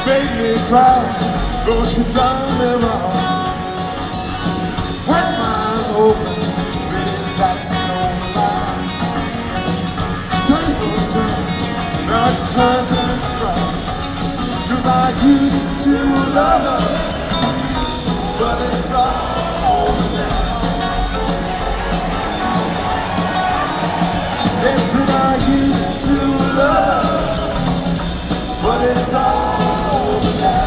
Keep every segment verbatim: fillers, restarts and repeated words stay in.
made me cry, though she done me wrong. Had my eyes open, baby, that's no lie. Tables turn, now it's her turn to cry. Cause I used to love her, but it's all over now. Yes, and I used to love her, but it's all over now.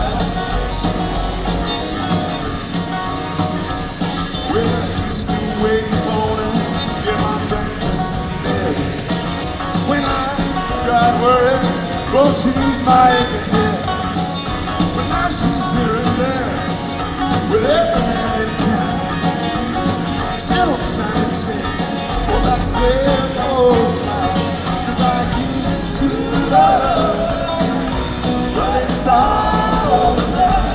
Well, I used to wake in the morning, get my breakfast in bed. When I got worried, go choose my aching head. But now she's here and there, with every man in town, still trying to change. Well, that's it, oh cloud, cause I used to love her, but it's all over now,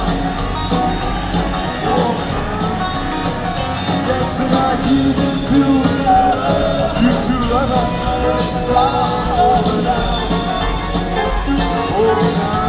over now. Yes, and I used to love her, used to love her, but it's all over now, over now.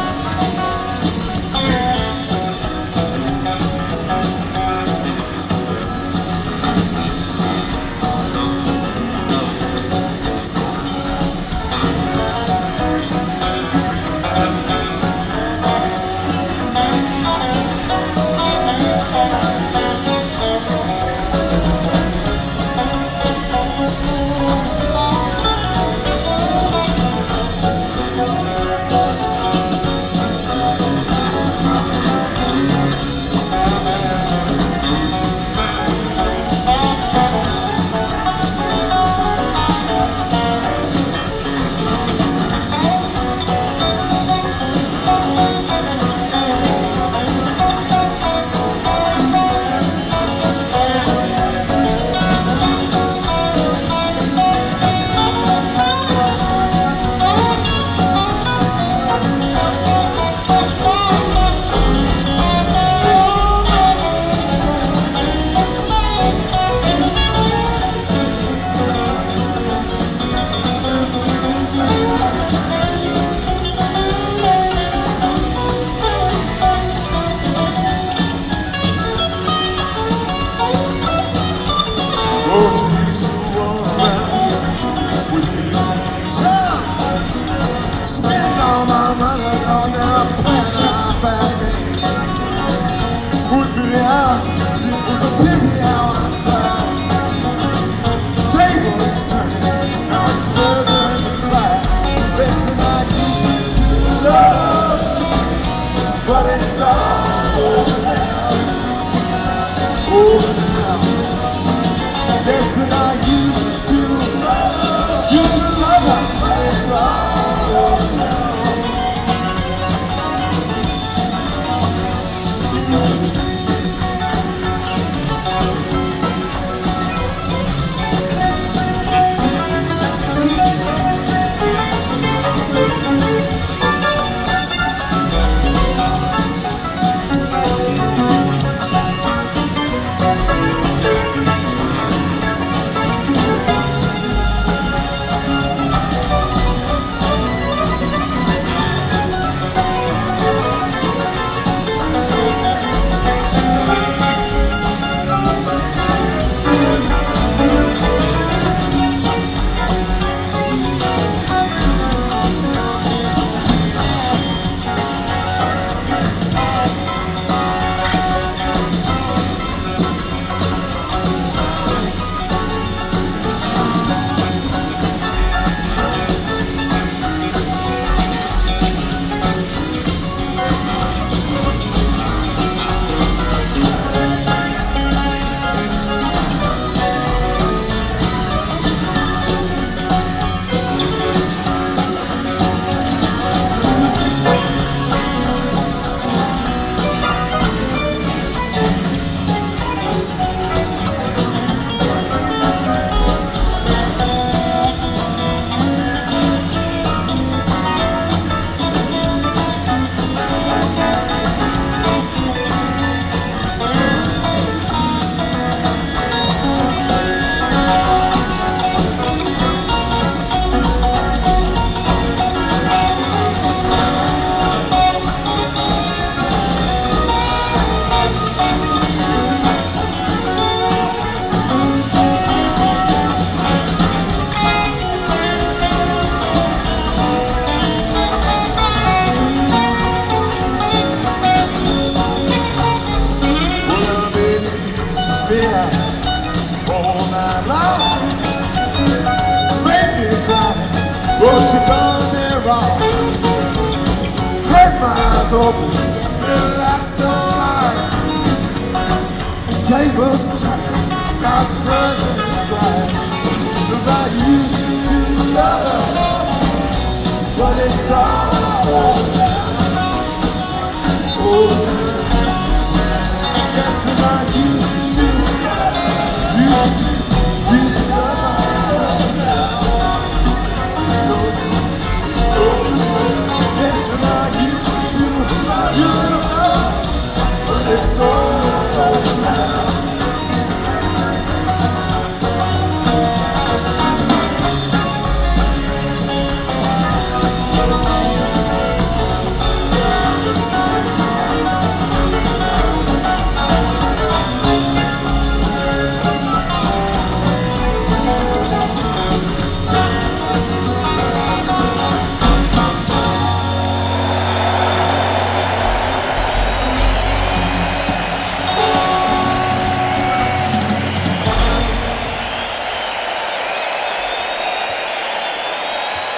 Lord, you used to run around with your man in town. Spend all my money on that plan I fast game. Put me out, it was a pity how I found. Tables turning, now it's your turn to cry. Listen, I used to love, but it's all over now, over now. Yes, and I used to love her, used to love her, but it's all over now. she done me wrong. Hurt my eyes open, the last of life. Tables turning, God's hurting bright. Cause I used to love her, but it's all over now. Over now. Yes, and I used to, used to, used to love her. It's over, it's over. Yes, and I used to, used to love her, but it's over.